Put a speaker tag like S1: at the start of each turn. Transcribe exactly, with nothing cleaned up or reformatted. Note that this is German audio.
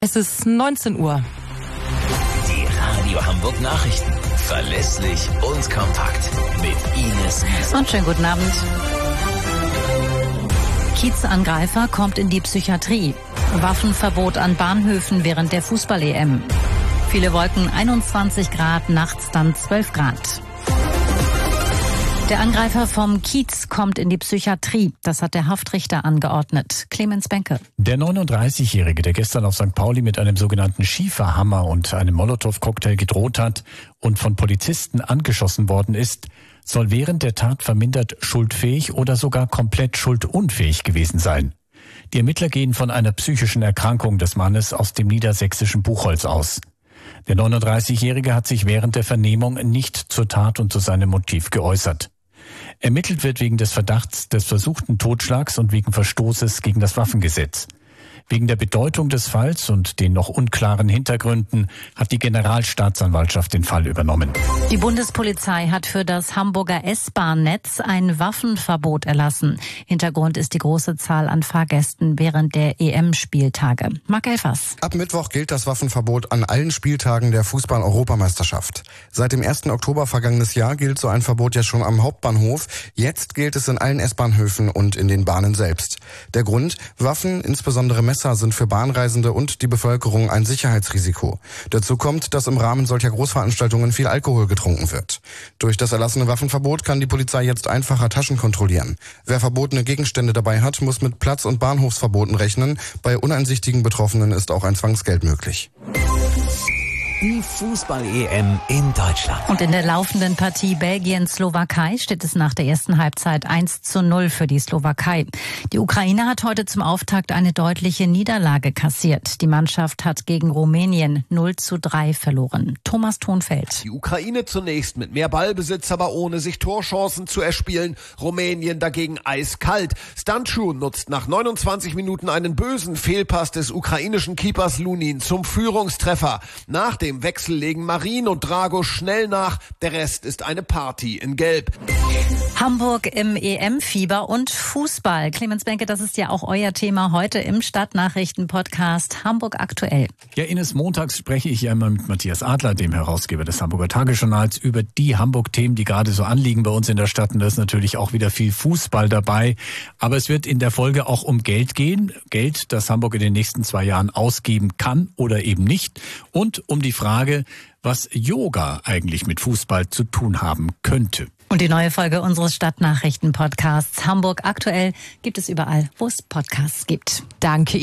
S1: Es ist neunzehn Uhr.
S2: Die Radio Hamburg Nachrichten. Verlässlich und kompakt. Mit Ines Wiese.
S3: Und schönen guten Abend. Kiezangreifer kommt in die Psychiatrie. Waffenverbot an Bahnhöfen während der Fußball-E M. Viele Wolken, einundzwanzig Grad, nachts dann zwölf Grad. Der Angreifer vom Kiez kommt in die Psychiatrie. Das hat der Haftrichter angeordnet. Clemens Benke.
S4: Der neununddreißigjährige, der gestern auf Sankt Pauli mit einem sogenannten Schieferhammer und einem Molotow-Cocktail gedroht hat und von Polizisten angeschossen worden ist, soll während der Tat vermindert schuldfähig oder sogar komplett schuldunfähig gewesen sein. Die Ermittler gehen von einer psychischen Erkrankung des Mannes aus dem niedersächsischen Buchholz aus. Der neununddreißigjährige hat sich während der Vernehmung nicht zur Tat und zu seinem Motiv geäußert. Ermittelt wird wegen des Verdachts des versuchten Totschlags und wegen Verstoßes gegen das Waffengesetz. Wegen der Bedeutung des Falls und den noch unklaren Hintergründen hat die Generalstaatsanwaltschaft den Fall übernommen.
S3: Die Bundespolizei hat für das Hamburger S-Bahn-Netz ein Waffenverbot erlassen. Hintergrund ist die große Zahl an Fahrgästen während der E M-Spieltage. Marc Elfers.
S5: Ab Mittwoch gilt das Waffenverbot an allen Spieltagen der Fußball-Europameisterschaft. Seit dem ersten Oktober vergangenes Jahr gilt so ein Verbot ja schon am Hauptbahnhof. Jetzt gilt es in allen S-Bahnhöfen und in den Bahnen selbst. Der Grund? Waffen, insbesondere Messer, sind für Bahnreisende und die Bevölkerung ein Sicherheitsrisiko. Dazu kommt, dass im Rahmen solcher Großveranstaltungen viel Alkohol getrunken wird. Durch das erlassene Waffenverbot kann die Polizei jetzt einfacher Taschen kontrollieren. Wer verbotene Gegenstände dabei hat, muss mit Platz- und Bahnhofsverboten rechnen. Bei uneinsichtigen Betroffenen ist auch ein Zwangsgeld möglich.
S2: Die Fußball-E M in Deutschland.
S3: Und in der laufenden Partie Belgien-Slowakei steht es nach der ersten Halbzeit eins zu null für die Slowakei. Die Ukraine hat heute zum Auftakt eine deutliche Niederlage kassiert. Die Mannschaft hat gegen Rumänien null zu drei verloren. Thomas Thonfeld.
S6: Die Ukraine zunächst mit mehr Ballbesitz, aber ohne sich Torchancen zu erspielen. Rumänien dagegen eiskalt. Stancu nutzt nach neunundzwanzig Minuten einen bösen Fehlpass des ukrainischen Keepers Lunin zum Führungstreffer. Nach dem Im Wechsel legen Marin und Drago schnell nach. Der Rest ist eine Party in Gelb.
S3: Hamburg im E M-Fieber und Fußball. Clemens Benke, das ist ja auch euer Thema heute im Stadtnachrichten-Podcast Hamburg aktuell.
S4: Ja, Ines, montags spreche ich ja immer mit Matthias Adler, dem Herausgeber des Hamburger Tagesjournals, über die Hamburg-Themen, die gerade so anliegen bei uns in der Stadt. Und da ist natürlich auch wieder viel Fußball dabei. Aber es wird in der Folge auch um Geld gehen. Geld, das Hamburg in den nächsten zwei Jahren ausgeben kann oder eben nicht. Und um die Frage, was Yoga eigentlich mit Fußball zu tun haben könnte.
S3: Und die neue Folge unseres Stadtnachrichten-Podcasts Hamburg aktuell gibt es überall, wo es Podcasts gibt.
S1: Danke.